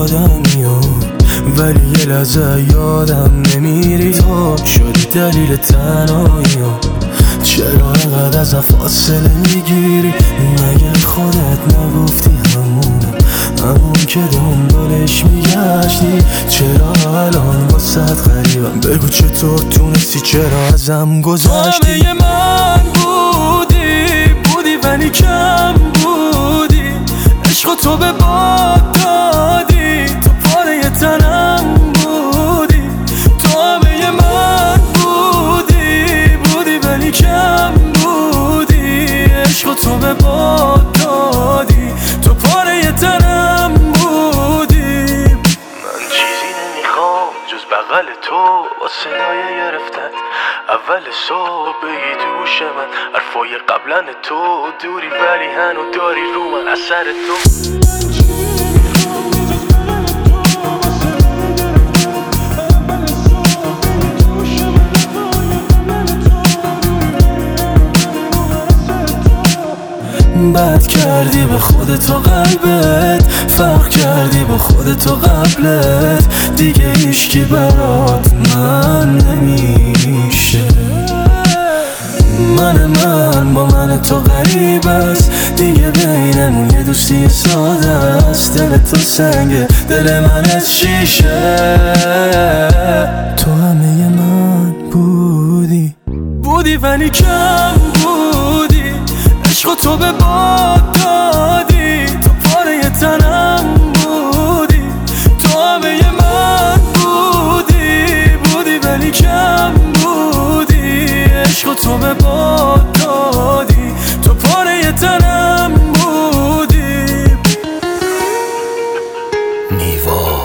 آدمیو، ولی یه لحظه یادم نمیری تو شدی دلیل تنهاییو. چرا اینقدر ازم فاصله میگیری؟ مگه خودت نگفتی همون که دنبالش میگشتی؟ چرا الان واسد غریبم؟ بگو چطور تونستی، چرا ازم گذشتی؟ همه من بودی ولی کم بودی، عشق تو به باد دادی، تو پاره تنم بودی. تو همه من بودی ولی کم بودی، عشق تو به باد دادی، تو پاره تنم بودی. من چیزی نمیخوام جز بغل تو با صدای گرفتت اول صبح بگی تو گوش من حرفای قبلن تو دوری ولی هنو داری رو من اثر تو. بد کردی به خودت و قلبت، فرق کردی با خودت و قبلت، دیگه هیچکی برات من نمیشه. من با من تو غریب است، دیگه بینمون یه دوستی ساده است. دل تو سنگه، دل من از شیشه. تو همه من بودی ولی کم بودی، عشق تو به باد دادی، تو پاره تنم بودی. تو همه من بودی ولی کم بودی، عشق تو به باد دادی، تو پاره تنم بودی. میوا